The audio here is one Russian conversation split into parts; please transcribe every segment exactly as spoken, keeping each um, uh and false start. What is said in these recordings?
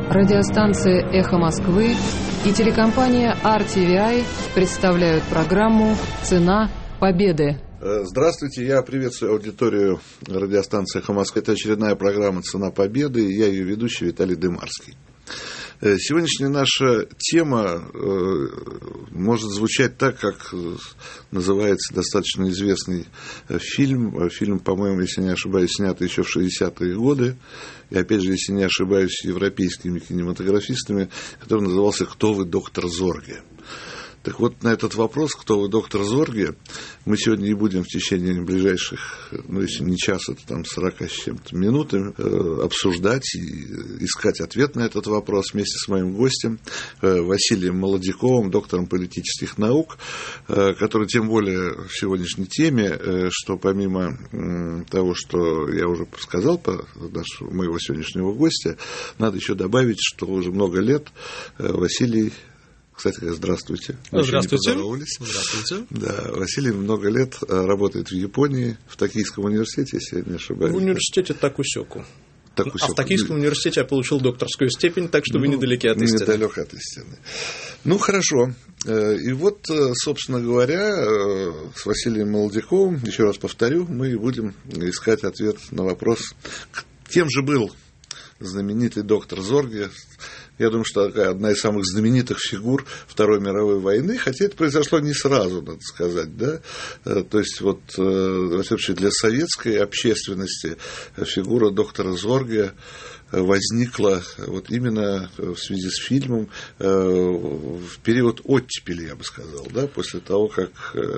Радиостанция «Эхо Москвы» и телекомпания ар ти ви ай представляют программу «Цена победы». Здравствуйте, я приветствую аудиторию радиостанции «Эхо Москвы». Это очередная программа «Цена победы», и я ее ведущий Виталий Дымарский. Сегодняшняя наша тема э, может звучать так, как называется достаточно известный фильм. Фильм, по-моему, если не ошибаюсь, снятый еще в шестидесятые годы. И, опять же, если не ошибаюсь, европейскими кинематографистами, который назывался «Кто вы, доктор Зорге?». Так вот, на этот вопрос, кто вы, доктор Зорге, мы сегодня и будем в течение ближайших, ну, если не часа, то там сорока с чем-то минутами э, обсуждать и искать ответ на этот вопрос вместе с моим гостем э, Василием Молодяковым, доктором политических наук, э, который тем более в сегодняшней теме, э, что помимо э, того, что я уже сказал по нашего, моего сегодняшнего гостя, надо еще добавить, что уже много лет э, Василий... Кстати, здравствуйте. Мы здравствуйте. Здравствуйте. Да, Василий много лет работает в Японии, в Токийском университете, если я не ошибаюсь. В университете Такусёку. Такусёку. А в Токийском университете я получил докторскую степень, так что ну, вы недалеки от истины. Недалек от истины. Ну, хорошо. И вот, собственно говоря, с Василием Молодяковым, еще раз повторю, мы будем искать ответ на вопрос, кем же был знаменитый доктор Зорге. Я думаю, что такая одна из самых знаменитых фигур Второй мировой войны, хотя это произошло не сразу, надо сказать, да. То есть, вот, во всяком случае, для советской общественности фигура доктора Зорге возникла вот именно в связи с фильмом в период оттепели, я бы сказал, да, после того, как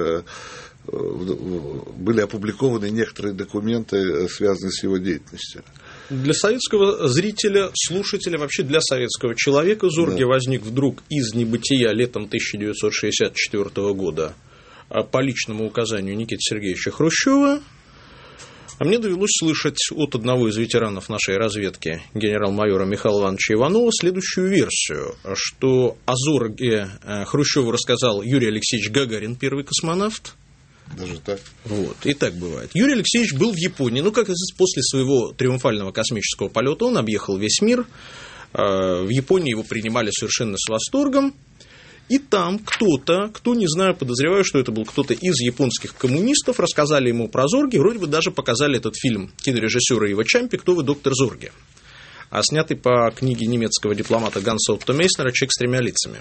были опубликованы некоторые документы, связанные с его деятельностью. Для советского зрителя, слушателя, вообще для советского человека Зорге да. возник вдруг из небытия летом тысяча девятьсот шестьдесят четвёртого года по личному указанию Никиты Сергеевича Хрущева. А мне довелось слышать от одного из ветеранов нашей разведки, генерал-майора Михаила Ивановича Иванова, следующую версию, что о Зорге Хрущеву рассказал Юрий Алексеевич Гагарин, первый космонавт. Даже так? Вот, и так бывает. Юрий Алексеевич был в Японии, ну, как после своего триумфального космического полета, он объехал весь мир, в Японии его принимали совершенно с восторгом, и там кто-то, кто, не знаю, подозреваю, что это был кто-то из японских коммунистов, рассказали ему про Зорге, вроде бы даже показали этот фильм кинорежиссера Ива Чампи «Кто вы, доктор Зорге?», а снятый по книге немецкого дипломата Ганса Отто Мейснера «Человек с тремя лицами».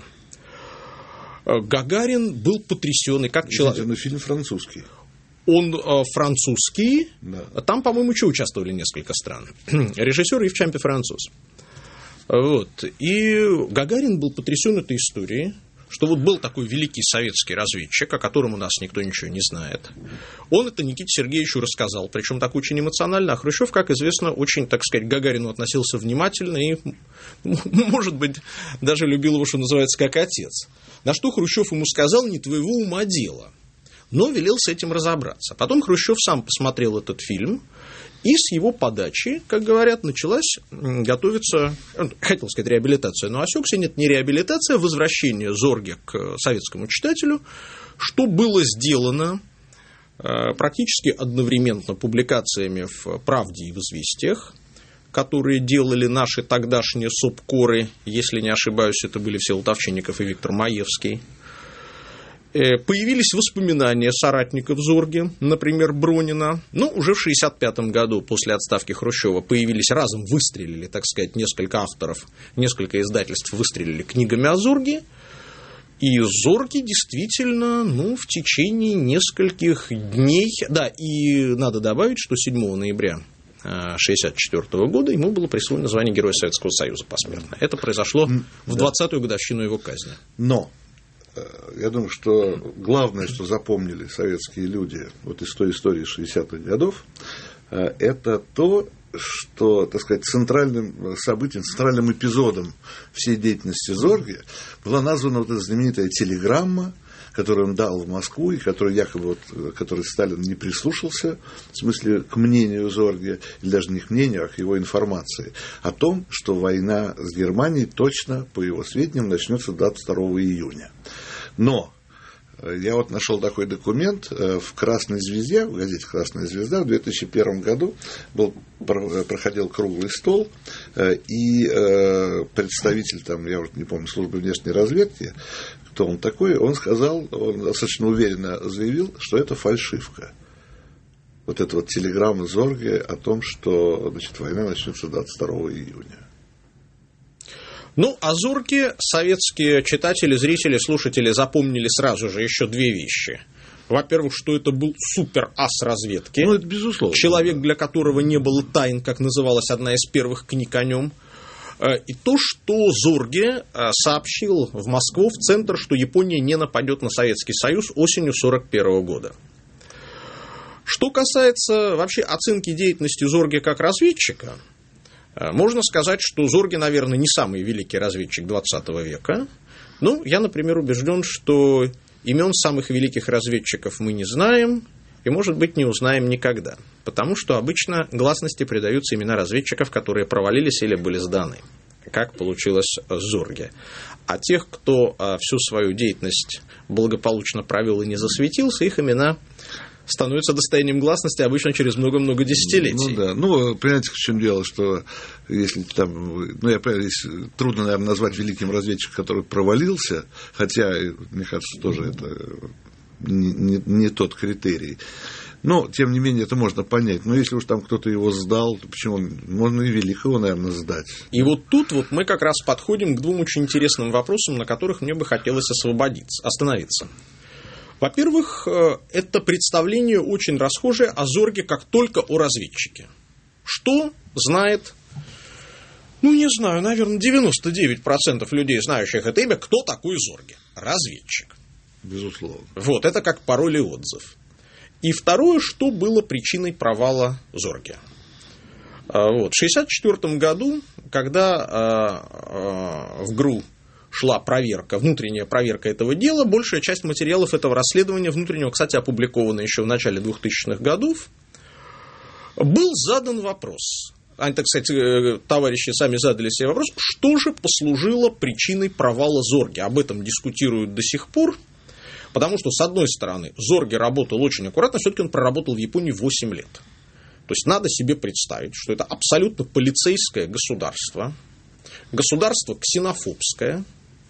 Гагарин был потрясенный, как человек. Но фильм французский. Он э, французский. Да. Там, по-моему, еще участвовали несколько стран. Режиссер Ив Чампи француз. Вот. И Гагарин был потрясен этой историей, что вот был такой великий советский разведчик, о котором у нас никто ничего не знает. Он это Никите Сергеевичу рассказал, причем так очень эмоционально, а Хрущев, как известно, очень, так сказать, к Гагарину относился внимательно и, может быть, даже любил его, что называется, как отец. На что Хрущев ему сказал: не твоего ума дело, но велел с этим разобраться. Потом Хрущев сам посмотрел этот фильм, и с его подачи, как говорят, началась готовиться, хотел сказать, реабилитация, но осекся, нет, не реабилитация, а возвращение Зорге к советскому читателю, что было сделано практически одновременно публикациями в «Правде» и в «Известиях», которые делали наши тогдашние сопкоры, если не ошибаюсь, это были Всеволод Овчинников и Виктор Маевский. Появились воспоминания соратников Зорге, например, Бронина. Но уже в шестьдесят пятом году, после отставки Хрущева, появились, разом выстрелили, так сказать, несколько авторов, несколько издательств выстрелили книгами о Зорге. И Зорге действительно, ну, в течение нескольких дней... Да, и надо добавить, что седьмого ноября тысяча девятьсот шестьдесят четвёртого года ему было присвоено звание Героя Советского Союза посмертно. Это произошло в двадцатую годовщину его казни. Но я думаю, что главное, что запомнили советские люди вот из той истории шестидесятых годов, это то, что, так сказать, центральным событием, центральным эпизодом всей деятельности Зорге была названа вот эта знаменитая телеграмма, которую он дал в Москву, и который якобы, вот, который Сталин не прислушался, в смысле, к мнению Зорге, или даже не к мнению, а к его информации, о том, что война с Германией точно, по его сведениям, начнется двадцать второго июня. Но Я вот нашел такой документ в «Красной звезде», в газете «Красная звезда» в две тысячи первом году был, проходил круглый стол, и представитель, там, я вот не помню, службы внешней разведки, кто он такой, он сказал, он достаточно уверенно заявил, что это фальшивка. Вот эта вот телеграмма Зорге о том, что, значит, война начнется двадцать второго июня. Ну, о Зорге советские читатели, зрители, слушатели запомнили сразу же еще две вещи. Во-первых, что это был супер-ас разведки. Ну, это безусловно. Человек, для которого не было тайн, как называлась одна из первых книг о нем. И то, что Зорге сообщил в Москву, в Центр, что Япония не нападет на Советский Союз осенью сорок первого года. Что касается вообще оценки деятельности Зорге как разведчика, можно сказать, что Зорге, наверное, не самый великий разведчик двадцатого века. Ну, я, например, убежден, что имен самых великих разведчиков мы не знаем и, может быть, не узнаем никогда. Потому что обычно гласности придаются имена разведчиков, которые провалились или были сданы, как получилось с Зорге. А тех, кто всю свою деятельность благополучно провел и не засветился, их имена становится достоянием гласности обычно через много-много десятилетий. Ну да, ну, понимаете, в чем дело, что если там, ну, я понимаю, здесь трудно, наверное, назвать великим разведчиком, который провалился, хотя, мне кажется, тоже это не, не, не тот критерий. Но, тем не менее, это можно понять. Но если уж там кто-то его сдал, то почему? Можно и великого, наверное, сдать. И вот тут вот мы как раз подходим к двум очень интересным вопросам, на которых мне бы хотелось освободиться, остановиться. Во-первых, это представление очень расхожее о Зорге как только о разведчике. Что знает, ну, не знаю, наверное, девяносто девять процентов людей, знающих это имя, кто такой Зорге? Разведчик. Безусловно. Вот, это как пароль и отзыв. И второе, что было причиной провала Зорге. Вот, в шестьдесят четвёртом году, когда в ГРУ шла проверка, внутренняя проверка этого дела, большая часть материалов этого расследования, внутреннего, кстати, опубликована еще в начале двухтысячных годов, был задан вопрос. Они, так сказать, товарищи сами задали себе вопрос, что же послужило причиной провала Зорге. Об этом дискутируют до сих пор, потому что, с одной стороны, Зорге работал очень аккуратно, все-таки он проработал в Японии восемь лет. То есть надо себе представить, что это абсолютно полицейское государство, государство ксенофобское.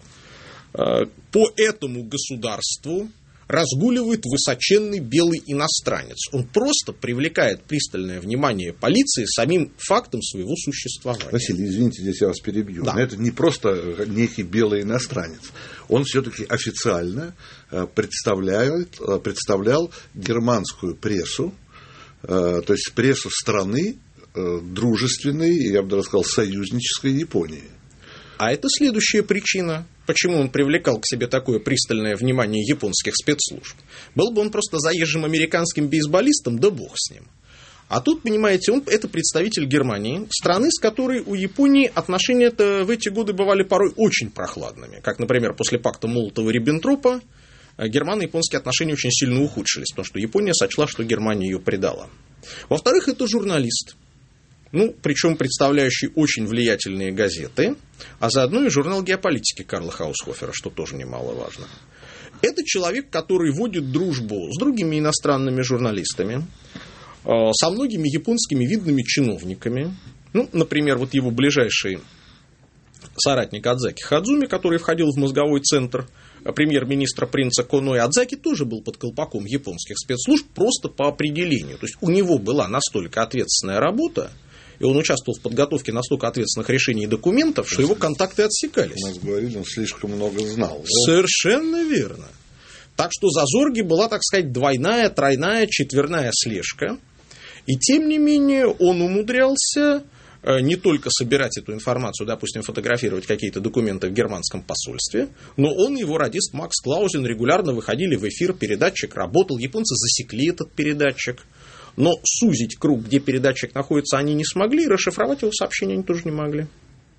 По этому государству разгуливает высоченный белый иностранец. Он просто привлекает пристальное внимание полиции самим фактом своего существования. Василий, извините, здесь я вас перебью. Да. Но это не просто некий белый иностранец. Он все-таки официально представляет, представлял германскую прессу, то есть прессу страны дружественной, я бы даже сказал, союзнической Японии. А это следующая причина, почему он привлекал к себе такое пристальное внимание японских спецслужб. Был бы он просто заезжим американским бейсболистом, да бог с ним. А тут, понимаете, он это представитель Германии, страны, с которой у Японии отношения-то в эти годы бывали порой очень прохладными. Как, например, после пакта Молотова-Риббентропа германо-японские отношения очень сильно ухудшились, потому что Япония сочла, что Германия ее предала. Во-вторых, это журналист. Ну, причем представляющий очень влиятельные газеты, а заодно и журнал геополитики Карла Хаусхофера, что тоже немаловажно. Это человек, который водит дружбу с другими иностранными журналистами, со многими японскими видными чиновниками. Ну, например, вот его ближайший соратник Адзаки Хадзуми, который входил в мозговой центр премьер-министра принца Коноэ. Адзаки тоже был под колпаком японских спецслужб просто по определению. То есть у него была настолько ответственная работа, и он участвовал в подготовке настолько ответственных решений и документов, что его контакты отсекались. У нас говорили, он слишком много знал. Совершенно верно. Так что за Зорге была, так сказать, двойная, тройная, четверная слежка. И тем не менее он умудрялся не только собирать эту информацию, допустим, фотографировать какие-то документы в германском посольстве, но он и его радист Макс Клаузен регулярно выходили в эфир, передатчик работал, японцы засекли этот передатчик. Но сузить круг, где передатчик находится, они не смогли, и расшифровать его сообщения они тоже не могли.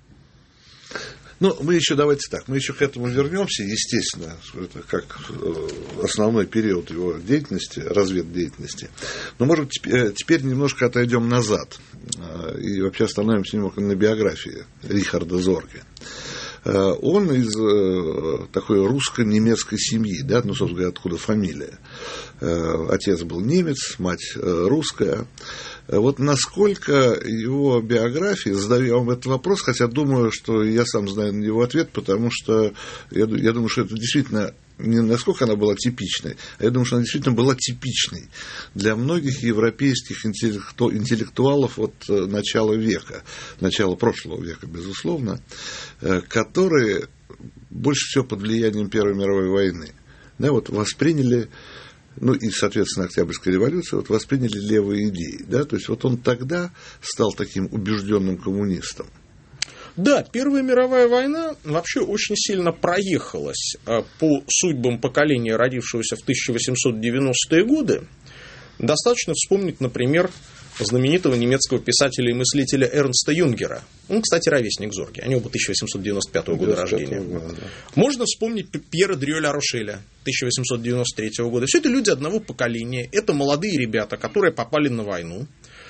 Ну, мы еще, давайте так, мы еще к этому вернемся, естественно, это как основной период его деятельности, разведдеятельности. Но, может быть, теперь немножко отойдем назад и вообще остановимся немного на биографии Рихарда Зорге. Он из такой русско-немецкой семьи, да, ну, собственно говоря, откуда фамилия. Отец был немец, мать русская. Вот насколько его биография, задаю я вам этот вопрос, хотя думаю, что я сам знаю на него ответ, потому что я, я думаю, что это действительно не насколько она была типичной, а я думаю, что она действительно была типичной для многих европейских интеллекту, интеллектуалов от начала века, начала прошлого века, безусловно, которые больше всего под влиянием Первой мировой войны, да, вот восприняли, ну и, соответственно, Октябрьская революция, вот восприняли левые идеи, да, то есть вот он тогда стал таким убежденным коммунистом. Да, Первая мировая война вообще очень сильно проехалась по судьбам поколения, родившегося в тысяча восемьсот девяностые годы. Достаточно вспомнить, например, знаменитого немецкого писателя и мыслителя Эрнста Юнгера. Он, кстати, ровесник Зорге, они оба тысяча восемьсот девяносто пятого года рождения. Года, да. Можно вспомнить Пьера Дрю-Ля-Рошеля тысяча восемьсот девяносто третьего года. Все это люди одного поколения, это молодые ребята, которые попали на войну.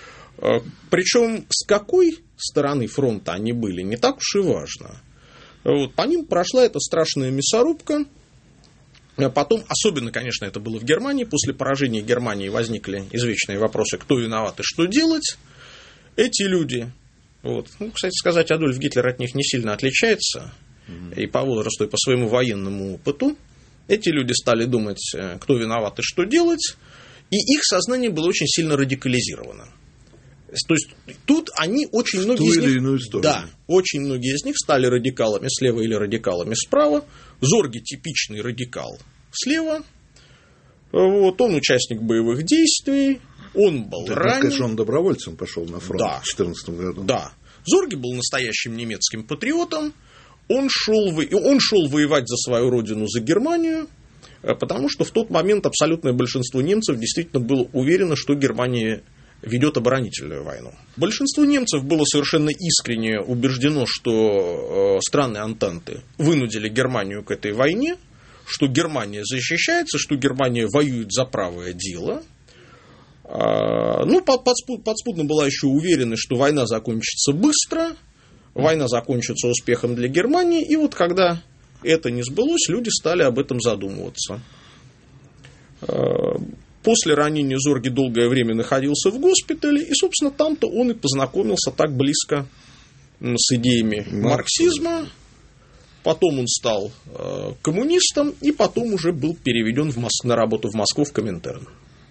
Причем с какой стороны фронта они были, не так уж и важно. Вот, по ним прошла эта страшная мясорубка. А потом, особенно, конечно, это было в Германии. После поражения Германии возникли извечные вопросы, кто виноват и что делать. Эти люди, вот, ну, кстати сказать, Адольф Гитлер от них не сильно отличается, mm-hmm. и по возрасту, и по своему военному опыту. Эти люди стали думать, кто виноват и что делать, и их сознание было очень сильно радикализировано. То есть тут они очень многие из них, да, очень многие из них стали радикалами слева или радикалами справа. Зорге типичный радикал слева. Вот, он участник боевых действий, он был да, ранен. Конечно, он добровольцем пошел на фронт да, в две тысячи четырнадцатом году. Да. Зорге был настоящим немецким патриотом. Он шел, он шел воевать за свою родину, за Германию, потому что в тот момент абсолютное большинство немцев действительно было уверено, что Германия ведет оборонительную войну. Большинство немцев было совершенно искренне убеждено, что страны Антанты вынудили Германию к этой войне, что Германия защищается, что Германия воюет за правое дело. Ну, подспудно была еще уверенность, что война закончится быстро, война закончится успехом для Германии, и вот когда это не сбылось, люди стали об этом задумываться. После ранения Зорге долгое время находился в госпитале, и, собственно, там-то он и познакомился так близко с идеями марксизма. Потом он стал э, коммунистом, и потом уже был переведен в Моск... на работу в Москву в Коминтерн.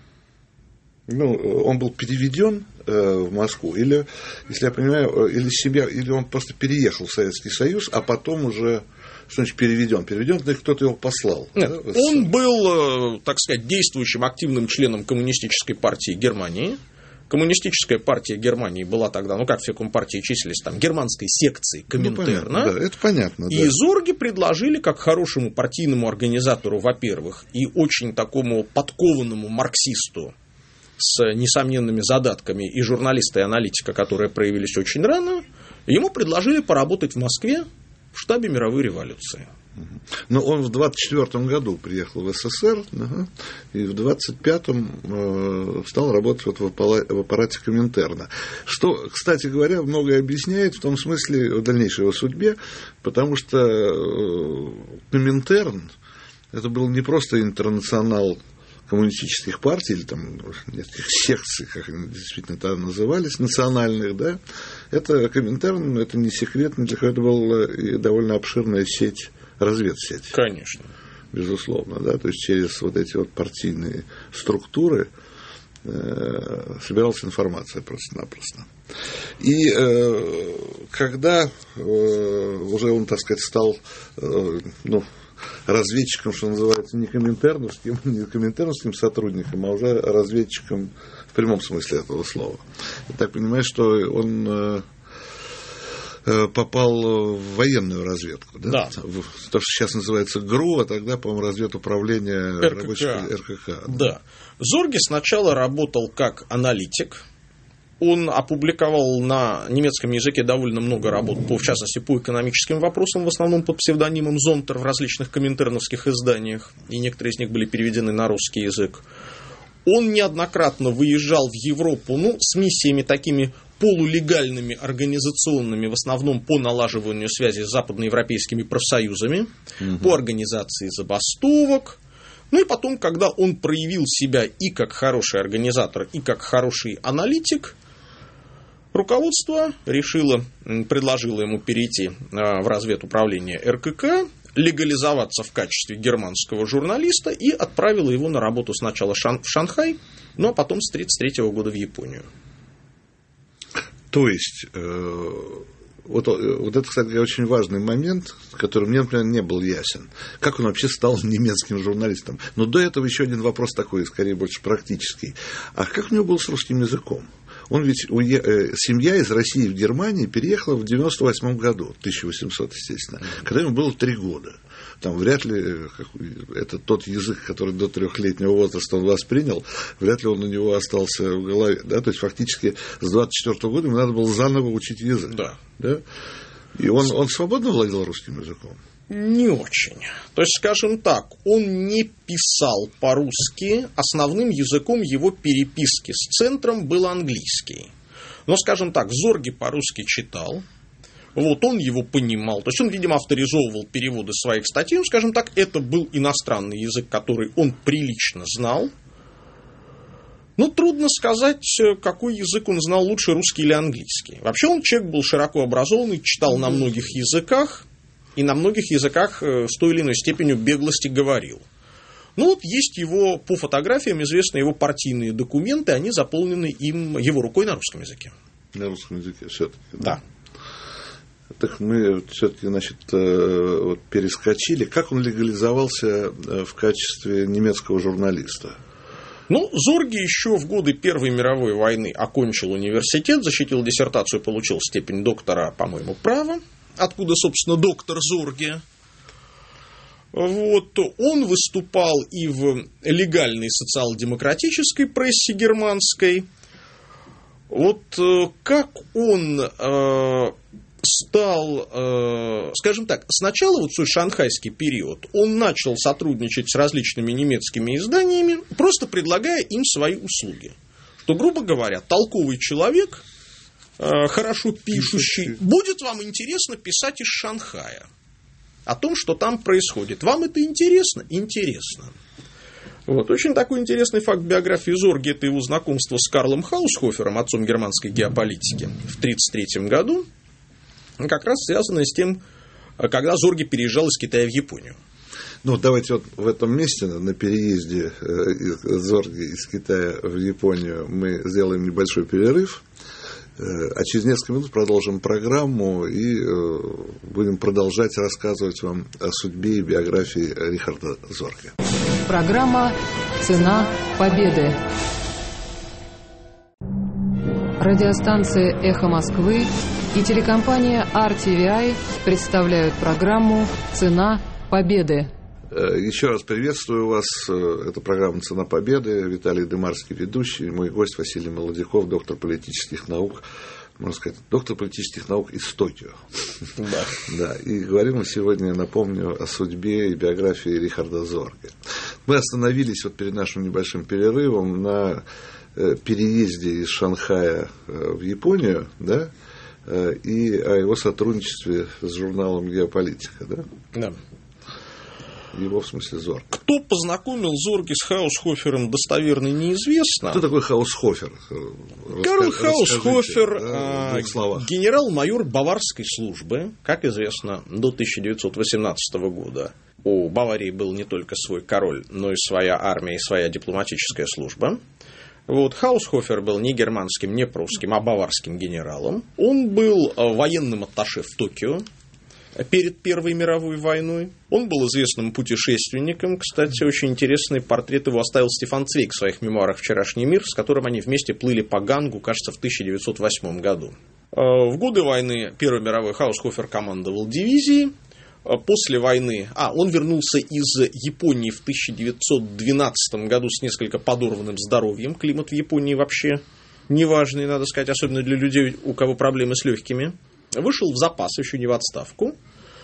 Ну, он был переведен э, в Москву, или, если я понимаю, или себя, или он просто переехал в Советский Союз, а потом уже... Что значит переведен? Переведен, значит, кто-то его послал. Нет, да, он был, так сказать, действующим активным членом Коммунистической партии Германии. Коммунистическая партия Германии была тогда, ну как все компартии числились, там, германской секции Коминтерна. Ну, да, это понятно. И да. Зорге предложили, как хорошему партийному организатору, во-первых, и очень такому подкованному марксисту с несомненными задатками, и журналиста, и аналитика, которые проявились очень рано, ему предложили поработать в Москве в штабе мировой революции. Но он в двадцать четвёртом году приехал в СССР, ага, и в двадцать пятом э, стал работать вот в, аппарате, в аппарате Коминтерна. Что, кстати говоря, многое объясняет в том смысле в дальнейшей его судьбе, потому что э, Коминтерн это был не просто интернационал коммунистических партий, или там нескольких секций, как они действительно там назывались, национальных, да, это Коминтерн, это не секрет, для кого это была довольно обширная сеть, разведсеть. Конечно. Безусловно, да, то есть через вот эти вот партийные структуры э, собиралась информация просто-напросто. И э, когда э, уже он, так сказать, стал, э, ну, разведчиком, что называется, не коминтерновским, не коминтерновским сотрудником, а уже разведчиком в прямом смысле этого слова. Я так понимаю, что он э, попал в военную разведку, да? Да. В, то, что сейчас называется ГРУ, а тогда, по-моему, разведуправление РКК. Рабочих РКК. Да. Да. Зорге сначала работал как аналитик. Он опубликовал на немецком языке довольно много работ, по, в частности, по экономическим вопросам, в основном под псевдонимом Зонтер в различных коминтерновских изданиях, и некоторые из них были переведены на русский язык. Он неоднократно выезжал в Европу, ну, с миссиями такими полулегальными организационными, в основном по налаживанию связи с западноевропейскими профсоюзами, угу. по организации забастовок. Ну и потом, когда он проявил себя и как хороший организатор, и как хороший аналитик, руководство решило, предложило ему перейти в разведуправление эр ка ка, легализоваться в качестве германского журналиста и отправило его на работу сначала в Шанхай, ну а потом с тридцать третьего года в Японию. То есть, э, вот, вот это, кстати, очень важный момент, который мне, например, не был ясен. Как он вообще стал немецким журналистом? Но до этого еще один вопрос такой, скорее, больше практический. А как у него было с русским языком? Он ведь, уе... семья из России в Германии переехала в девяносто восьмом году, тысяча восемьсот, естественно, когда ему было три года. Там вряд ли это тот язык, который до трехлетнего возраста он воспринял, вряд ли он у него остался в голове. Да? То есть, фактически, с двадцать четвёртого года ему надо было заново учить язык. Да. Да? И он, он свободно владел русским языком? Не очень. То есть, скажем так, он не писал по-русски, основным языком его переписки с центром был английский. Но, скажем так, Зорге по-русски читал, вот он его понимал, то есть он, видимо, авторизовывал переводы своих статей, ну, скажем так, это был иностранный язык, который он прилично знал. Но трудно сказать, какой язык он знал лучше, русский или английский. Вообще он человек был широко образованный, читал на многих языках, и на многих языках с той или иной степенью беглости говорил. Ну вот есть его, по фотографиям известны его партийные документы, они заполнены им, его рукой на русском языке. На русском языке все-таки. Да. Так мы все-таки, значит, вот перескочили. Как он легализовался в качестве немецкого журналиста? Ну, Зорге еще в годы Первой мировой войны окончил университет, защитил диссертацию, получил степень доктора, по-моему, права, откуда, собственно, доктор Зорге. Вот. Он выступал и в легальной социал-демократической прессе германской. Вот как он э, стал, э, скажем так, сначала вот в свой шанхайский период он начал сотрудничать с различными немецкими изданиями, просто предлагая им свои услуги. Что, грубо говоря, толковый человек, э, хорошо пишущий, будет вам интересно писать из Шанхая о том, что там происходит. Вам это интересно? Интересно. Вот. Очень такой интересный факт биографии Зорге – это его знакомство с Карлом Хаусхофером, отцом германской геополитики, в тысяча девятьсот тридцать третьем году, как раз связанное с тем, когда Зорге переезжал из Китая в Японию. Ну, давайте вот в этом месте, на переезде Зорге из Китая в Японию, мы сделаем небольшой перерыв, а через несколько минут продолжим программу и будем продолжать рассказывать вам о судьбе и биографии Рихарда Зорге. Программа «Цена победы». Радиостанция «Эхо Москвы» и телекомпания ар ти ви ай представляют программу «Цена победы». Еще раз приветствую вас. Это программа «Цена победы». Виталий Дымарский, ведущий. Мой гость Василий Молодяков, доктор политических наук. Можно сказать, доктор политических наук из Токио. Да. Да. И говорим мы сегодня, напомню, о судьбе и биографии Рихарда Зорге. Мы остановились вот перед нашим небольшим перерывом на переезде из Шанхая в Японию, да, и о его сотрудничестве с журналом «Геополитика», да? Да. Его, в смысле, Зорге. Кто познакомил Зорге с Хаусхофером, достоверно неизвестно. Кто такой Хаусхофер? Карл Хаусхофер, да, генерал-майор Баварской службы, как известно, до тысяча девятьсот восемнадцатого года. У Баварии был не только свой король, но и своя армия и своя дипломатическая служба. Вот, Хаусхофер был не германским, не прусским, а баварским генералом. Он был военным атташе в Токио перед Первой мировой войной. Он был известным путешественником. Кстати, очень интересный портрет его оставил Стефан Цвейг в своих мемуарах «Вчерашний мир», с которым они вместе плыли по Гангу, кажется, в тысяча девятьсот восьмом году. В годы войны Первой мировой Хаусхофер командовал дивизией. После войны... А, он вернулся из Японии в тысяча девятьсот двенадцатом году с несколько подорванным здоровьем. Климат в Японии вообще неважный, надо сказать, особенно для людей, у кого проблемы с легкими. Вышел в запас, еще не в отставку.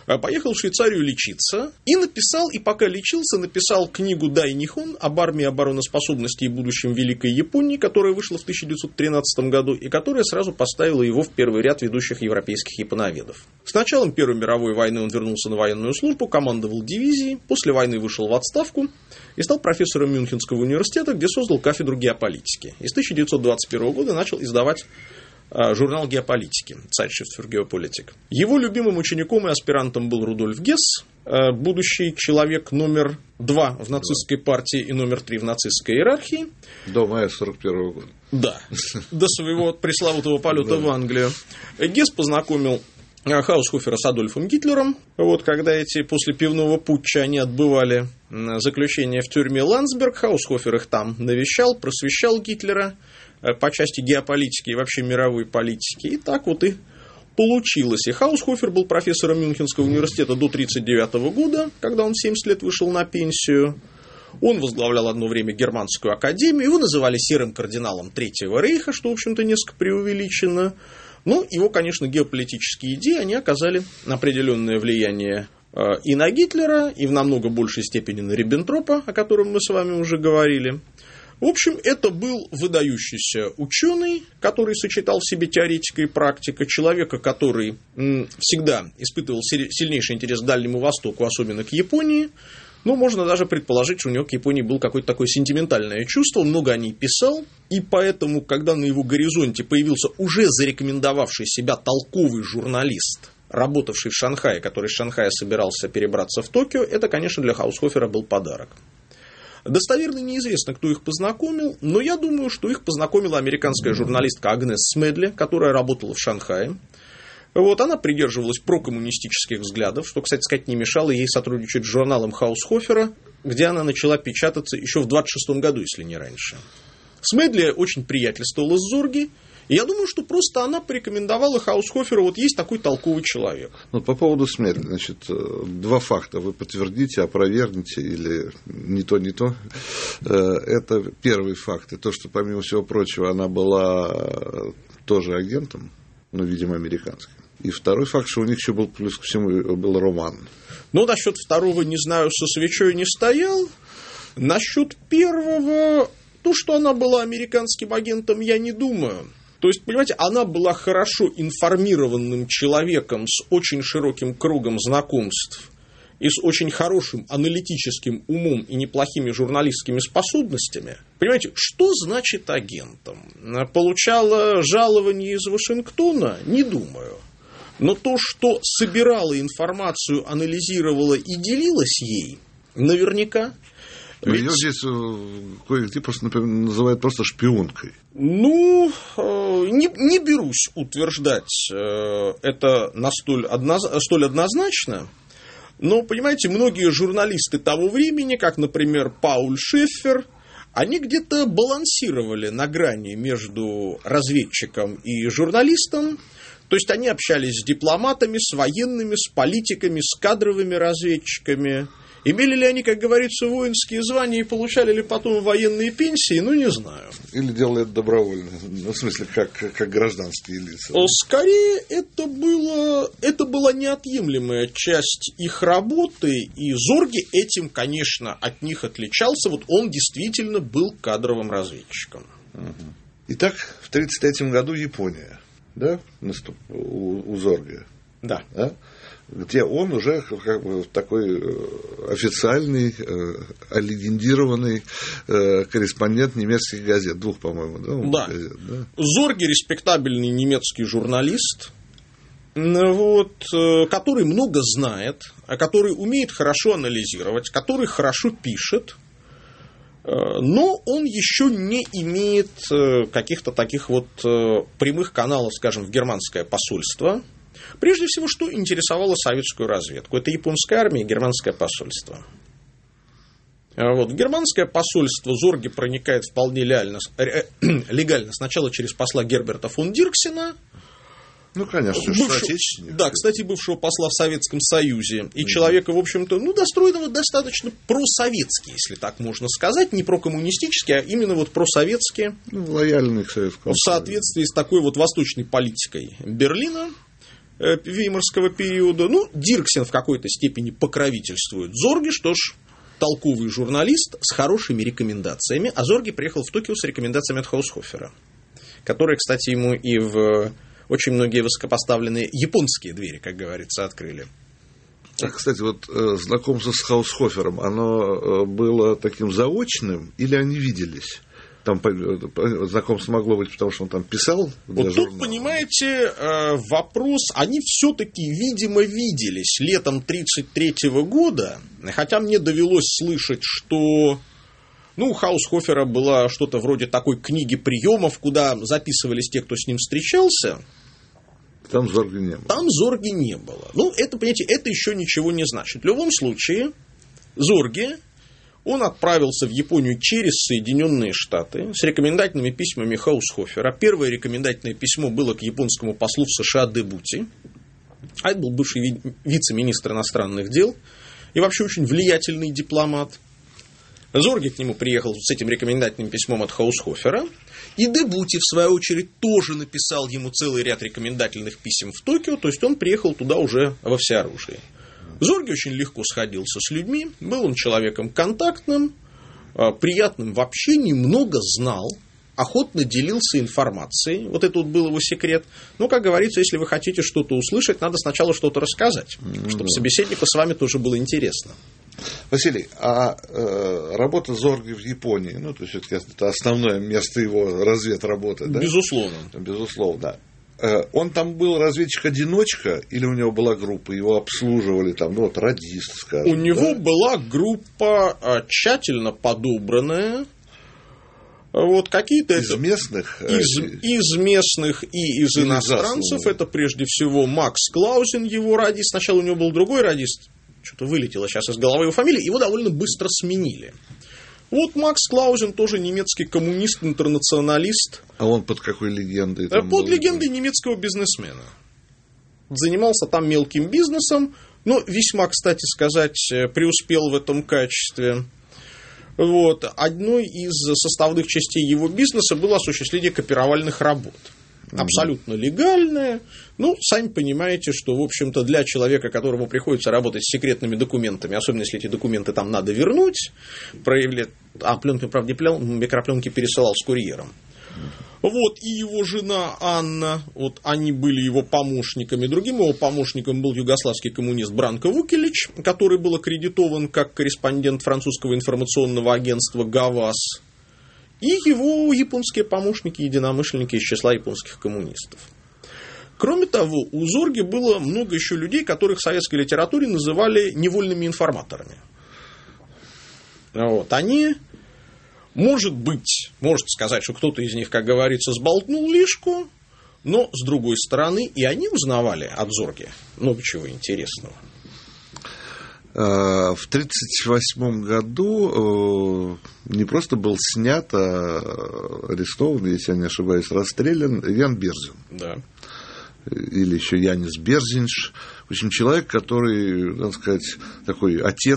поехал в Швейцарию лечиться и написал, и пока лечился, написал книгу «Дай Нихон» об армии обороноспособности и будущем Великой Японии, которая вышла в тысяча девятьсот тринадцатом году и которая сразу поставила его в первый ряд ведущих европейских японоведов. С началом Первой мировой войны он вернулся на военную службу, командовал дивизией, после войны вышел в отставку и стал профессором Мюнхенского университета, где создал кафедру геополитики. И с тысяча девятьсот двадцать первого года начал издавать журнал геополитики Zeitschrift für Geopolitik. Его любимым учеником и аспирантом был Рудольф Гесс, будущий человек номер два в нацистской партии и номер три в нацистской иерархии. До мая сорок первого года. Да, до своего пресловутого полета в Англию. Гесс познакомил Хаусхофера с Адольфом Гитлером. Вот, когда эти после пивного путча они отбывали заключение в тюрьме Ландсберг, Хаусхофер их там навещал, просвещал Гитлера по части геополитики и вообще мировой политики. И так вот и получилось. И Хаусхофер был профессором Мюнхенского университета до тысяча девятьсот тридцать девятого года, когда он в семьдесят лет вышел на пенсию. Он возглавлял одно время Германскую академию. Его называли серым кардиналом Третьего рейха, что, в общем-то, несколько преувеличено. Ну, его, конечно, геополитические идеи, они оказали определенное влияние и на Гитлера, и в намного большей степени на Риббентропа, о котором мы с вами уже говорили. В общем, это был выдающийся ученый, который сочетал в себе теоретика и практика, человека, который м, всегда испытывал сильнейший интерес к Дальнему Востоку, особенно к Японии. Но можно даже предположить, что у него к Японии было какое-то такое сентиментальное чувство, он много о ней писал, и поэтому, когда на его горизонте появился уже зарекомендовавший себя толковый журналист, работавший в Шанхае, который из Шанхая собирался перебраться в Токио, это, конечно, для Хаусхофера был подарок. Достоверно неизвестно, кто их познакомил, но я думаю, что их познакомила американская журналистка Агнес Смедли, которая работала в Шанхае. Вот, она придерживалась прокоммунистических взглядов, что, кстати сказать, не мешало ей сотрудничать с журналом Хаусхофера, где она начала печататься еще в двадцать шестом году, если не раньше. Смедли очень приятельствовала с Зорги, и я думаю, что просто она порекомендовала Хаусхоферу, вот есть такой толковый человек. Ну, по поводу Смедли, значит, два факта вы подтвердите, опровергните или не то, не то. Это первый факт, и то, что, помимо всего прочего, она была тоже агентом, ну, видимо, американским. И второй факт, что у них еще был, плюс ко всему, был роман. Ну, насчет второго, не знаю, со свечой не стоял. Насчет первого, то, что она была американским агентом, я не думаю. То есть, понимаете, она была хорошо информированным человеком с очень широким кругом знакомств и с очень хорошим аналитическим умом и неплохими журналистскими способностями. Понимаете, что значит агентом? Получала жалование из Вашингтона? Не думаю. Но то, что собирала информацию, анализировала и делилась ей, наверняка. Ведь... Ее здесь кое-где просто называют просто шпионкой. Ну, не, не берусь утверждать это настоль одноз... столь однозначно. Но, понимаете, многие журналисты того времени, как, например, Пауль Шеффер, они где-то балансировали на грани между разведчиком и журналистом. То есть, они общались с дипломатами, с военными, с политиками, с кадровыми разведчиками. Имели ли они, как говорится, воинские звания и получали ли потом военные пенсии, ну, не знаю. Или делали это добровольно, ну, в смысле, как, как гражданские лица. Скорее, это, было, это была неотъемлемая часть их работы, и Зорги этим, конечно, от них отличался. Вот он действительно был кадровым разведчиком. Итак, в тридцать третьем году Япония, да, наступ, у, у Зорги? Да. А? Где он уже как бы такой официальный, олегендированный корреспондент немецких газет, двух, по-моему, да? Да. Газет, да? Зорги респектабельный немецкий журналист, вот, который много знает, который умеет хорошо анализировать, который хорошо пишет, но он еще не имеет каких-то таких вот прямых каналов, скажем, в германское посольство. Прежде всего, что интересовало советскую разведку? Это японская армия и германское посольство. Вот. В германское посольство Зорги проникает вполне легально, легально. Сначала через посла Герберта фон Дирксена. Ну, конечно, бывшего, да, кстати, бывшего посла в Советском Союзе. И mm-hmm. человека, в общем-то, ну, достроенного достаточно просоветски, если так можно сказать. Не прокоммунистически, а именно вот просоветски. Ну, лояльный к Советскому Союзу. В соответствии с такой вот восточной политикой Берлина. веймарского периода. Ну, Дирксен в какой-то степени покровительствует Зорге, что ж, толковый журналист с хорошими рекомендациями. А Зорге приехал в Токио с рекомендациями от Хаусхофера, которые, кстати, ему и в очень многие высокопоставленные японские двери, как говорится, открыли. А, кстати, вот э, знакомство с Хаусхофером, оно э, было таким заочным или они виделись? Там знакомство могло быть, потому что он там писал для вот журнала. Тут, понимаете, вопрос, они все-таки, видимо, виделись летом тридцать третьего года, хотя мне довелось слышать, что ну, у Хаусхофера была что-то вроде такой книги приемов, куда записывались те, кто с ним встречался. Там Зорги не было. Там Зорги не было. Ну, это, понимаете, это еще ничего не значит. В любом случае, Зорги... Он отправился в Японию через Соединенные Штаты с рекомендательными письмами Хаусхофера. Первое рекомендательное письмо было к японскому послу в США Дебути. А это был бывший ви- вице-министр иностранных дел и вообще очень влиятельный дипломат. Зорге к нему приехал с этим рекомендательным письмом от Хаусхофера. И Дебути, в свою очередь, тоже написал ему целый ряд рекомендательных писем в Токио. То есть он приехал туда уже во всеоружии. Зорге очень легко сходился с людьми, был он человеком контактным, приятным в общении, много знал, охотно делился информацией, вот это вот был его секрет. Но, как говорится, если вы хотите что-то услышать, надо сначала что-то рассказать, mm-hmm. чтобы собеседнику с вами тоже было интересно. Василий, а э, работа Зорги в Японии, ну, то есть это основное место его разведработы, да? Безусловно. Безусловно, да. Он там был разведчик-одиночка, или у него была группа, его обслуживали там, ну вот радист, скажем. У него да? была группа тщательно подобранная. Вот какие-то из это... местных? Из, из местных и из или иностранцев. засланных? Это прежде всего Макс Клаузен, его радист. Сначала у него был другой радист, что-то вылетело сейчас из головы его фамилии, его довольно быстро сменили. Вот Макс Клаузен тоже немецкий коммунист, интернационалист. А он под какой легендой? Под был? легендой немецкого бизнесмена. Занимался там мелким бизнесом, но весьма, кстати сказать, преуспел в этом качестве. Вот. Одной из составных частей его бизнеса было осуществление копировальных работ. Абсолютно легальная. Ну, сами понимаете, что, в общем-то, для человека, которому приходится работать с секретными документами, особенно если эти документы там надо вернуть, проявлять... А пленки, правда, микропленки пересылал с курьером. Вот, и его жена Анна, вот они были его помощниками. Другим его помощником был югославский коммунист Бранко Вукелич, который был аккредитован как корреспондент французского информационного агентства ГАВАС. И его японские помощники, единомышленники из числа японских коммунистов. Кроме того, у Зорги было много еще людей, которых в советской литературе называли невольными информаторами. Вот. Они, может быть, может сказать, что кто-то из них, как говорится, сболтнул лишку, но, с другой стороны, и они узнавали от Зорги много чего интересного. В тридцать восьмом году не просто был снят, а арестован, если я не ошибаюсь, расстрелян Ян Берзин. Да. Или еще Янис Берзинш. В общем, человек, который, надо сказать, такой отец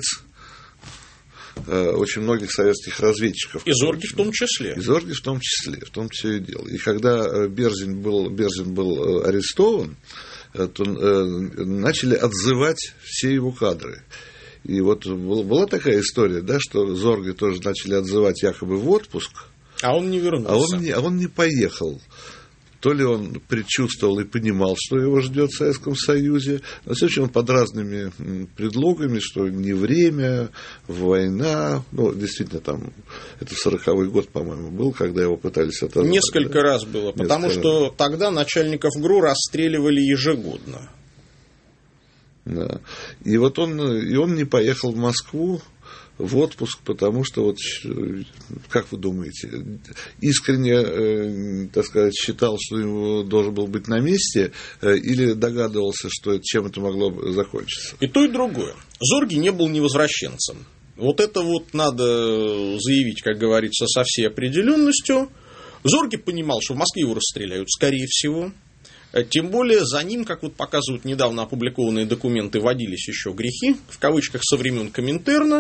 очень многих советских разведчиков. И Зорги в том числе. И Зорги в том числе, в том числе и дело. И когда Берзин был, Берзин был арестован, то начали отзывать все его кадры. И вот была такая история, да, что Зорги тоже начали отзывать якобы в отпуск. А он не вернулся. А он не, а он не поехал. То ли он предчувствовал и понимал, что его ждет в Советском Союзе. Но все он под разными предлогами, что не время, война. Ну, действительно, там, это сороковой год, по-моему, был, когда его пытались отозвать. Несколько да? раз было, Несколько потому раз. Что тогда начальников ГРУ расстреливали ежегодно. Да. И вот он, и он не поехал в Москву в отпуск, потому что, вот, как вы думаете, искренне, э, так сказать, считал, что его должен был быть на месте, э, или догадывался, что чем это могло бы закончиться? И то, и другое. Зорги не был невозвращенцем. Вот это вот надо заявить, как говорится, со всей определенностью. Зорги понимал, что в Москве его расстреляют, скорее всего. Тем более за ним, как вот показывают недавно опубликованные документы, водились еще грехи, в кавычках, со времен Коминтерна.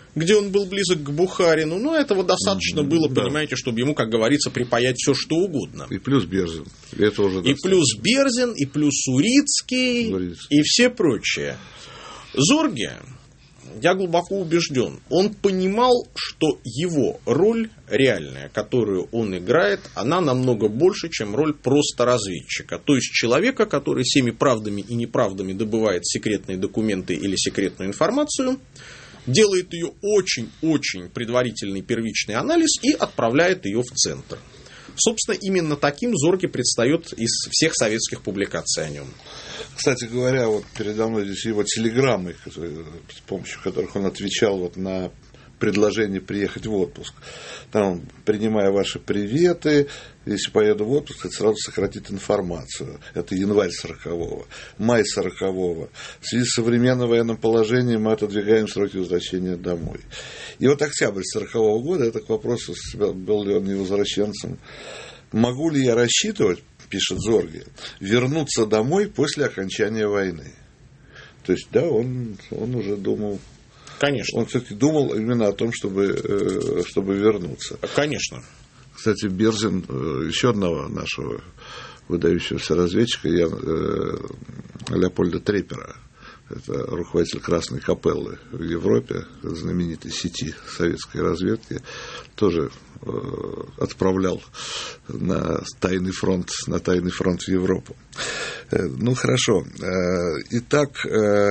где он был близок к Бухарину, но этого достаточно было, да. Понимаете, чтобы ему, как говорится, припаять все что угодно. И плюс Берзин. И, это уже и плюс Берзин, и плюс Урицкий, Урицкий, и все прочие. Зорге, я глубоко убежден, он понимал, что его роль реальная, которую он играет, она намного больше, чем роль просто разведчика. То есть человека, который всеми правдами и неправдами добывает секретные документы или секретную информацию, делает ее очень-очень предварительный первичный анализ и отправляет ее в центр. Собственно, именно таким Зорге предстает из всех советских публикаций о нем. Кстати говоря, вот передо мной здесь его телеграммы, с помощью которых он отвечал вот на предложение приехать в отпуск. Там, принимая ваши приветы, если поеду в отпуск, это сразу сократит информацию. Это январь сорокового, май сорокового. В связи с современным военным положением мы отодвигаем сроки возвращения домой. И вот октябрь сорокового года, это к вопросу, был ли он невозвращенцем. Могу ли я рассчитывать, пишет Зорге, вернуться домой после окончания войны? То есть, да, он, он уже думал... Конечно. Он все-таки думал именно о том, чтобы, чтобы вернуться. Конечно. Кстати, Берзин, еще одного нашего выдающегося разведчика, я, Леопольда Трепера, это руководитель Красной Капеллы в Европе, знаменитой сети советской разведки, тоже отправлял на тайный фронт, на тайный фронт в Европу. Ну, хорошо. Итак...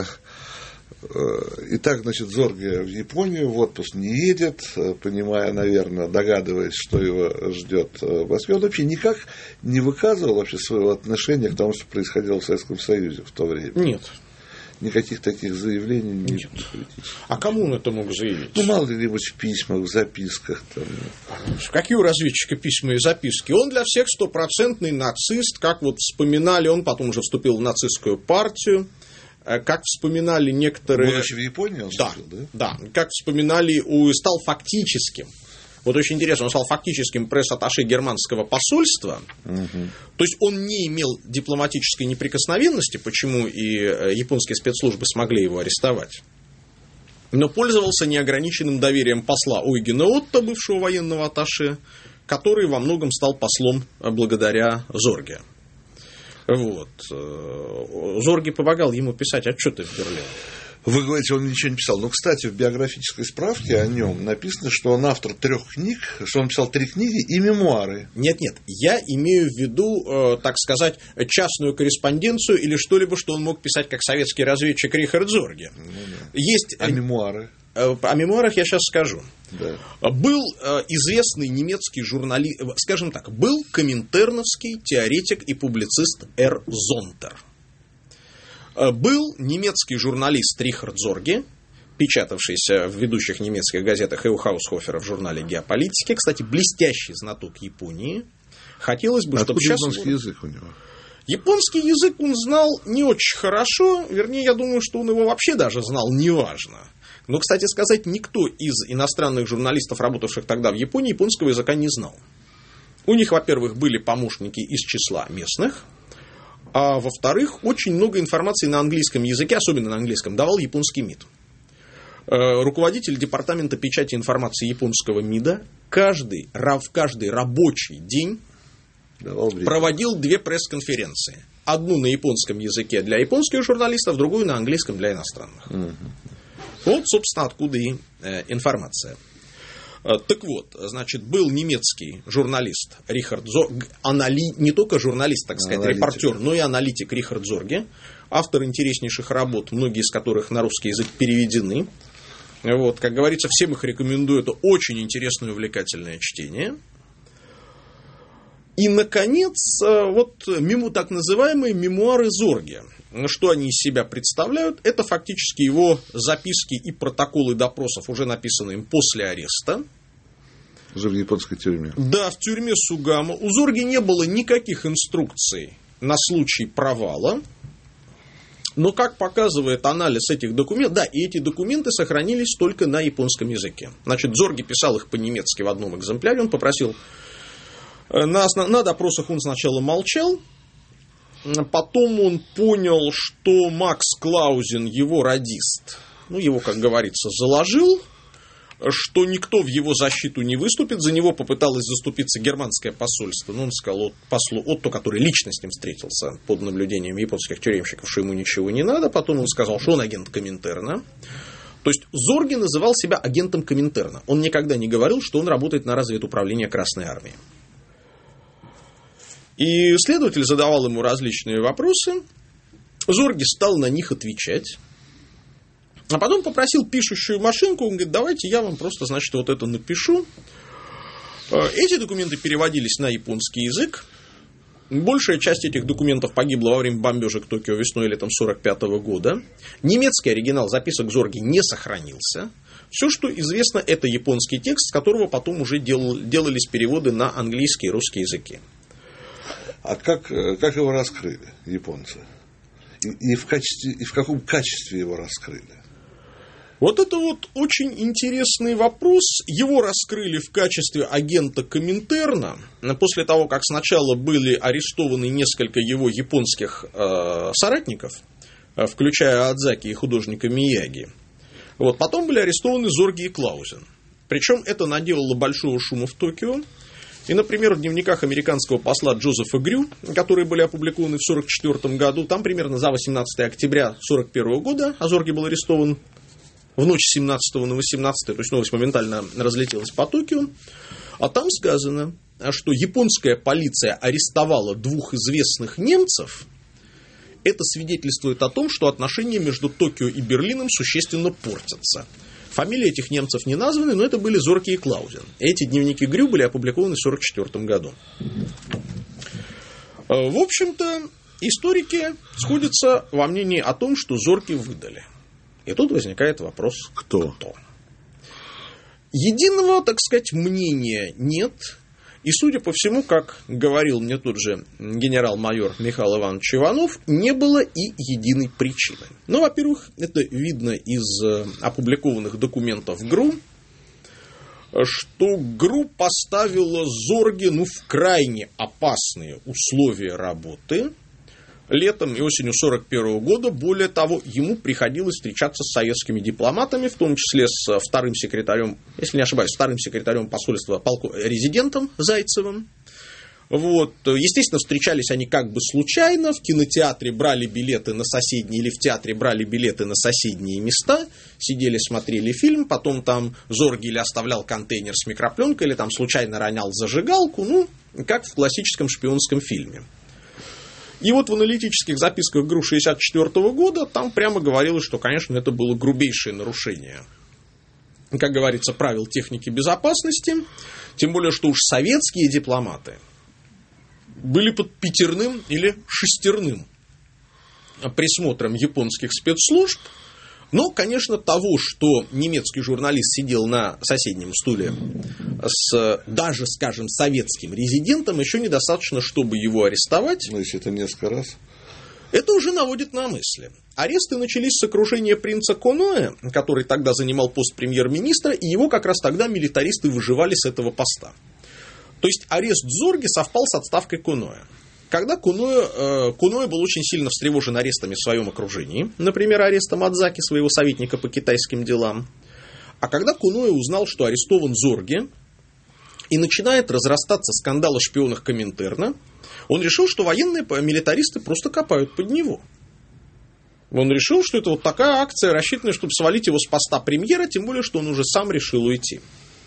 Итак, значит, Зорге в Японию в отпуск не едет, понимая, наверное, догадываясь, что его ждет в Москве. Он вообще никак не выказывал вообще своего отношения к тому, что происходило в Советском Союзе в то время. Нет. Никаких таких заявлений не Нет. А кому он это мог заявить? Ну, мало ли-нибудь в письмах, в записках. Там. Какие у разведчика письма и записки? Он для всех стопроцентный нацист, как вот вспоминали, он потом уже вступил в нацистскую партию. Как вспоминали некоторые... Будучи в Японии он да, служил, да? Да, как вспоминали, стал фактическим. Вот очень интересно, он стал фактическим пресс-атташе германского посольства. Угу. То есть он не имел дипломатической неприкосновенности, почему и японские спецслужбы смогли его арестовать. Но пользовался неограниченным доверием посла Ойгена Отто, бывшего военного атташе, который во многом стал послом благодаря Зорге. Вот. Зорге помогал ему писать отчеты в Берлин. Вы говорите, он ничего не писал. Но, кстати, в биографической справке о нем написано, что он автор трех книг, что он писал три книги и мемуары. Нет, нет, я имею в виду, так сказать, частную корреспонденцию или что-либо, что он мог писать как советский разведчик Рихард Зорге. Ну, да. Есть... А мемуары? О мемуарах я сейчас скажу. Да. Был известный немецкий журналист, скажем так, был коминтерновский теоретик и публицист Р. Зонтер. Был немецкий журналист Рихард Зорге, печатавшийся в ведущих немецких газетах Эухаусхофера в журнале «Геополитики». Кстати, блестящий знаток Японии. Хотелось бы, чтобы сейчас... японский язык у него? Японский язык он знал не очень хорошо. Вернее, я думаю, что он его вообще даже знал неважно. Но, кстати сказать, никто из иностранных журналистов, работавших тогда в Японии, японского языка не знал. У них, во-первых, были помощники из числа местных, а во-вторых, очень много информации на английском языке, особенно на английском, давал японский МИД. Руководитель департамента печати информации японского МИДа каждый, в каждый рабочий день проводил две пресс-конференции. Одну на японском языке для японских журналистов, другую на английском для иностранных. Угу. Вот, собственно, откуда и э, информация. Э, так вот, значит, был немецкий журналист Рихард Зорге, анали... не только журналист, так сказать, аналитик. Репортер, но и аналитик Рихард Зорге, автор интереснейших работ, многие из которых на русский язык переведены. Вот, как говорится, всем их рекомендую, это очень интересное и увлекательное чтение. И, наконец, вот так называемые мемуары Зорге. Что они из себя представляют? Это фактически его записки и протоколы допросов, уже написанные им после ареста. Уже в японской тюрьме. Да, в тюрьме Сугама. У Зорге не было никаких инструкций на случай провала. Но, как показывает анализ этих документов, да, и эти документы сохранились только на японском языке. Значит, Зорге писал их по-немецки в одном экземпляре, он попросил... На, основ... на допросах он сначала молчал, потом он понял, что Макс Клаузен, его радист, ну, его, как говорится, заложил, что никто в его защиту не выступит. За него попыталось заступиться германское посольство. Но он сказал послу Отто, который лично с ним встретился под наблюдением японских тюремщиков, что ему ничего не надо. Потом он сказал, что он агент Коминтерна. То есть Зорге называл себя агентом Коминтерна. Он никогда не говорил, что он работает на разведуправление Красной Армии. И следователь задавал ему различные вопросы. Зорге стал на них отвечать. А потом попросил пишущую машинку. Он говорит, давайте я вам просто, значит, вот это напишу. Эти документы переводились на японский язык. Большая часть этих документов погибла во время бомбежек Токио весной и летом сорок пятого года. Немецкий оригинал записок Зорге не сохранился. Все, что известно, это японский текст, с которого потом уже дел, делались переводы на английский и русский языки. А как, как его раскрыли японцы? И, и, в качестве, и в каком качестве его раскрыли? Вот это вот очень интересный вопрос. Его раскрыли в качестве агента Коминтерна. После того, как сначала были арестованы несколько его японских э, соратников, включая Адзаки и художника Мияги. Вот, потом были арестованы Зорге и Клаузен. Причем это наделало большого шума в Токио. И, например, в дневниках американского посла Джозефа Грю, которые были опубликованы в сорок четвёртом году, там примерно за восемнадцатое октября сорок первого года, а Зорге был арестован в ночь с семнадцатого на восемнадцатое, то есть новость моментально разлетелась по Токио, а там сказано, что японская полиция арестовала двух известных немцев. Это свидетельствует о том, что отношения между Токио и Берлином существенно портятся. Фамилии этих немцев не названы, но это были Зорге и Клаузен. Эти дневники Грю были опубликованы в сорок четвёртом году. В общем-то, историки сходятся во мнении о том, что Зорге выдали. И тут возникает вопрос, кто? кто? Единого, так сказать, мнения нет. И, судя по всему, как говорил мне тот же генерал-майор Михаил Иванович Иванов, не было и единой причины. Ну, во-первых, это видно из опубликованных документов ГРУ, что ГРУ поставила Зорге ну, в крайне опасные условия работы. Летом и осенью сорок первого года, более того, ему приходилось встречаться с советскими дипломатами, в том числе с вторым секретарем, если не ошибаюсь, вторым секретарем посольства, полку, резидентом Зайцевым. Вот. Естественно, встречались они как бы случайно, в кинотеатре брали билеты на соседние, или в театре брали билеты на соседние места, сидели, смотрели фильм, потом там Зорге или оставлял контейнер с микропленкой, или там случайно ронял зажигалку, ну, как в классическом шпионском фильме. И вот в аналитических записках ГРУ шестьдесят четвёртого года там прямо говорилось, что, конечно, это было грубейшее нарушение, как говорится, правил техники безопасности, тем более, что уж советские дипломаты были под пятерным или шестерным присмотром японских спецслужб. Но, конечно, того, что немецкий журналист сидел на соседнем стуле с даже, скажем, советским резидентом, еще недостаточно, чтобы его арестовать. Ну, если это несколько раз. Это уже наводит на мысли. Аресты начались с окружения принца Коноэ, который тогда занимал пост премьер-министра, и его как раз тогда милитаристы выживали с этого поста. То есть арест Зорге совпал с отставкой Коноэ. Когда Коноэ, э, Коноэ был очень сильно встревожен арестами в своем окружении, например, арестом Адзаки, своего советника по китайским делам, а когда Коноэ узнал, что арестован Зорге, и начинает разрастаться скандал о шпионах Коминтерна, он решил, что военные милитаристы просто копают под него. Он решил, что это вот такая акция, рассчитанная, чтобы свалить его с поста премьера, тем более, что он уже сам решил уйти.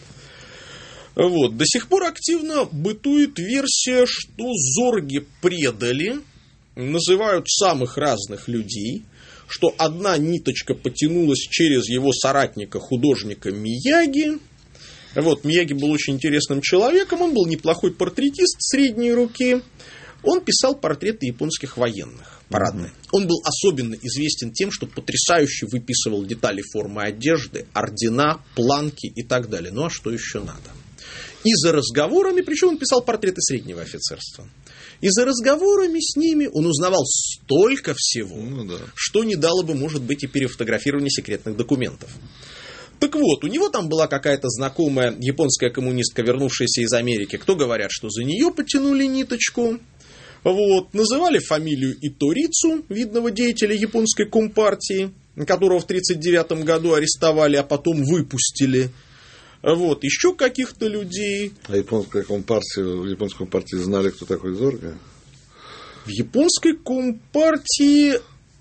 Вот. До сих пор активно бытует версия, что Зорге предали, называют самых разных людей, что одна ниточка потянулась через его соратника, художника Мияги. Вот, Мияги был очень интересным человеком, он был неплохой портретист средней руки. Он писал портреты японских военных, парадные. Mm-hmm. Он был особенно известен тем, что потрясающе выписывал детали формы одежды, ордена, планки и так далее. Ну а что еще надо? И за разговорами, причем он писал портреты среднего офицерства, и за разговорами с ними он узнавал столько всего, ну, да. что не дало бы, может быть, и перефотографирование секретных документов. Так вот, у него там была какая-то знакомая японская коммунистка, вернувшаяся из Америки. Кто говорят, что за нее потянули ниточку. Вот. Называли фамилию Иторицу, видного деятеля японской компартии, которого в тысяча девятьсот тридцать девятом году арестовали, а потом выпустили. вот, еще каких-то людей. А японской компартии, в японской компартии знали, кто такой Зорге? В японской компартии,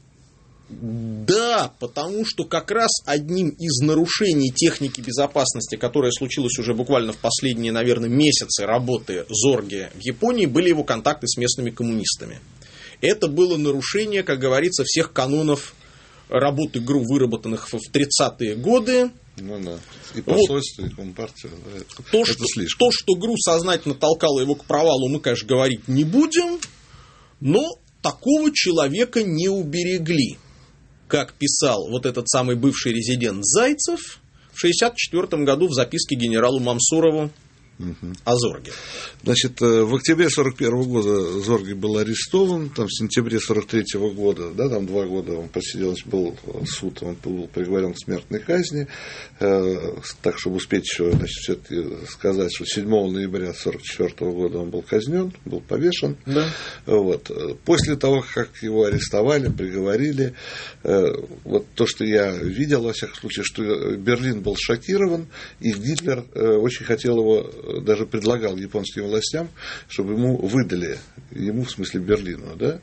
да, потому что как раз одним из нарушений техники безопасности, которое случилось уже буквально в последние, наверное, месяцы работы Зорге в Японии, были его контакты с местными коммунистами. Это было нарушение, как говорится, всех канонов работы ГРУ, выработанных в тридцатые годы. Ну да. И посольство, вот. И компартия. Да, это, то, это что, слишком. То, что ГРУ сознательно толкало его к провалу, мы, конечно, говорить не будем, но такого человека не уберегли. Как писал вот этот самый бывший резидент Зайцев в шестьдесят четвёртом году в записке генералу Мамсурову угу. о Зорге. Значит, в октябре сорок первого года Зорге был арестован, там в сентябре сорок третьего года, да, там два года он посидел, был суд, он был приговорен к смертной казни, э, так, чтобы успеть еще, значит, сказать, что седьмого ноября сорок четвёртого года он был казнен, был повешен. Да. Вот. После того, как его арестовали, приговорили, э, вот то, что я видел, во всяком случае, что Берлин был шокирован, и Гитлер э, очень хотел его, даже предлагал японским властям, чтобы ему выдали, ему в смысле Берлину, да,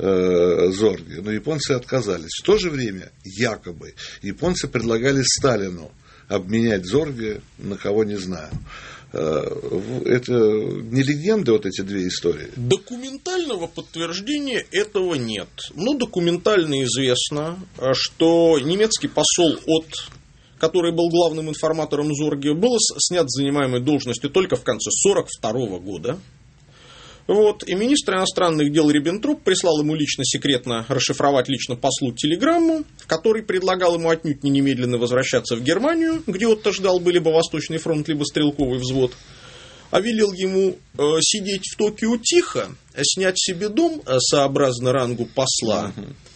э, Зорге, но японцы отказались. В то же время, якобы, японцы предлагали Сталину обменять Зорге на кого не знаю. Э, это не легенды, вот эти две истории? Документального подтверждения этого нет. Но документально известно, что немецкий посол от... который был главным информатором Зорге, был снят с занимаемой должности только в конце сорок второго года. Вот. И министр иностранных дел Риббентроп прислал ему лично секретно расшифровать лично послу телеграмму, в которой предлагал ему отнюдь не немедленно возвращаться в Германию, где Отто ждал бы либо Восточный фронт, либо стрелковый взвод, а велел ему э, сидеть в Токио тихо, снять себе дом сообразно рангу посла.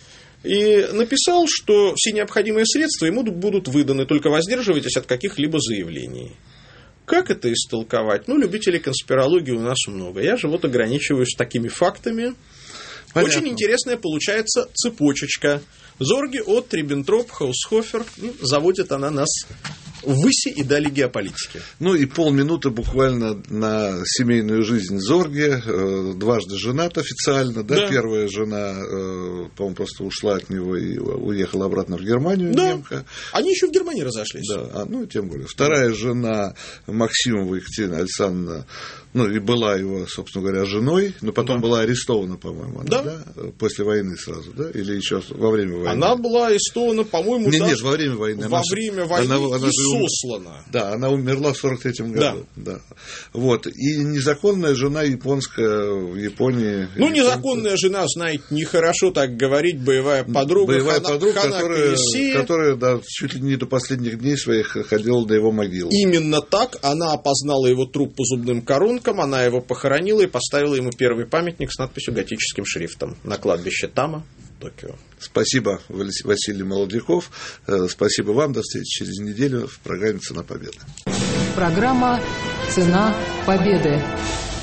И написал, что все необходимые средства ему будут выданы, только воздерживайтесь от каких-либо заявлений. Как это истолковать? Ну, любителей конспирологии у нас много. Я же вот ограничиваюсь такими фактами. Понятно. Очень интересная получается цепочечка. Зорге от Риббентроп, Хаусхофер. Заводит она нас ввыси и дали геополитики. Ну и полминуты буквально на семейную жизнь Зорге. Дважды женат официально, да? Да. Первая жена, по-моему, просто ушла от него и уехала обратно в Германию, да. Немка. Они еще в Германии разошлись. Да, а, ну тем более. Вторая да. жена Максимова Екатерина Александровна, ну и была его, собственно говоря, женой, но потом да. была арестована, по-моему, она, да? Да? После войны сразу, да? Или еще во время войны? Она была арестована, по-моему, нет, даже... нет, во время войны. Во она... время войны она, она, и сослана. Да, она умерла в сорок третьем году. Да. Да. Вот. И незаконная жена японская в Японии. Ну, незаконная жена, знаете, нехорошо так говорить, боевая подруга. Боевая Хана, подруга, Хана которая, которая да, чуть ли не до последних дней своих ходила до его могилы. Именно так. Она опознала его труп по зубным коронкам, она его похоронила и поставила ему первый памятник с надписью готическим шрифтом на кладбище Тама, Токио. Спасибо, Василий Молодяков. Спасибо вам. До встречи через неделю в программе «Цена победы». Программа «Цена победы».